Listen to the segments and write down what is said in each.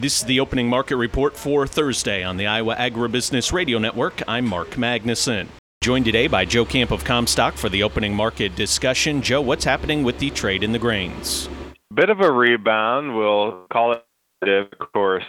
This is the opening market report for Thursday on the Iowa Agribusiness Radio Network. I'm Mark Magnuson. Joined today by Joe Camp of Comstock for the opening market discussion. Joe, what's happening with the trade in the grains? Bit of a rebound, we'll call it, of course,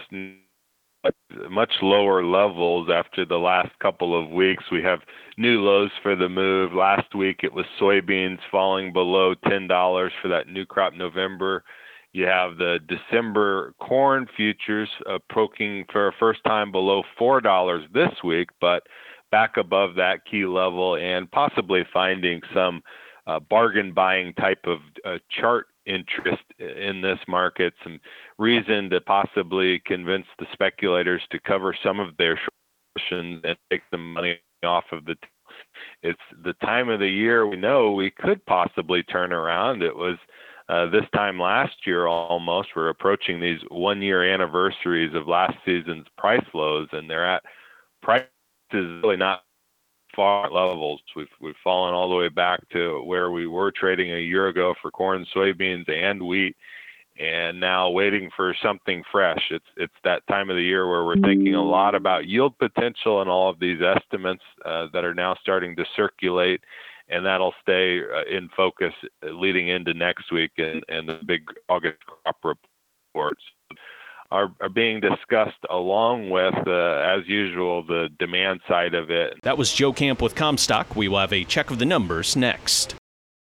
much lower levels after the last couple of weeks. We have new lows for the move. Last week it was soybeans falling below $10 for that new crop November. You have the December corn futures approaching for a first time below $4 this week, but back above that key level and possibly finding some bargain buying type of chart interest in this market, some reason to possibly convince the speculators to cover some of their shorts and take the money off of the. It's the time of the year we know we could possibly turn around. It was this time last year almost. We're approaching these 1-year anniversaries of last season's price lows, and they're at prices really not far levels. We've fallen all the way back to where we were trading a year ago for corn, soybeans, and wheat, and now waiting for something fresh. It's that time of the year where we're thinking a lot about yield potential and all of these estimates that are now starting to circulate, and that'll stay in focus leading into next week and the big August crop reports are being discussed along with, as usual, the demand side of it. That was Joe Camp with Comstock. We will have a check of the numbers next.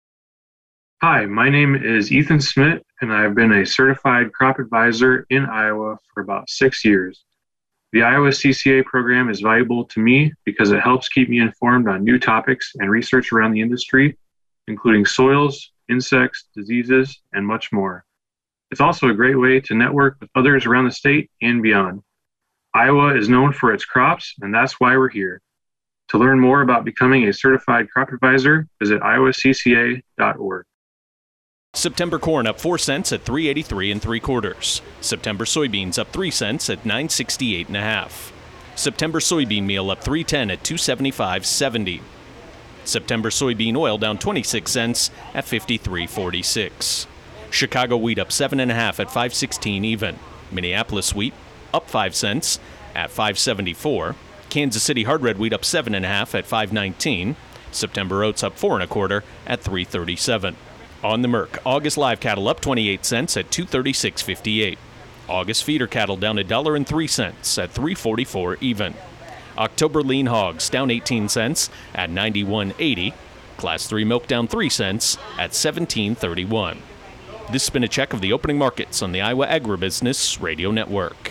Hi, my name is Ethan Smith, and I've been a certified crop advisor in Iowa for about 6 years. The Iowa CCA program is valuable to me because it helps keep me informed on new topics and research around the industry, including soils, insects, diseases, and much more. It's also a great way to network with others around the state and beyond. Iowa is known for its crops, and that's why we're here. To learn more about becoming a certified crop advisor, visit iowacca.org. September corn up 4 cents at 3.83 3/4. September soybeans up 3 cents at 9.68 1/2. September soybean meal up 3.10 at 2.75.70. September soybean oil down 26 cents at 53.46. Chicago wheat up 7 1/2 at 5.16 even. Minneapolis wheat up 5 cents at 5.74. Kansas City hard red wheat up 7 1/2 at 5.19. September oats up 4 1/4 at 3.37. On the Merc, August live cattle up 28 cents at 236.58. August feeder cattle down $1.03 at 344 even. October lean hogs down 18 cents at 91.80. Class 3 milk down 3 cents at 17.31. This has been a check of the opening markets on the Iowa Agribusiness Radio Network.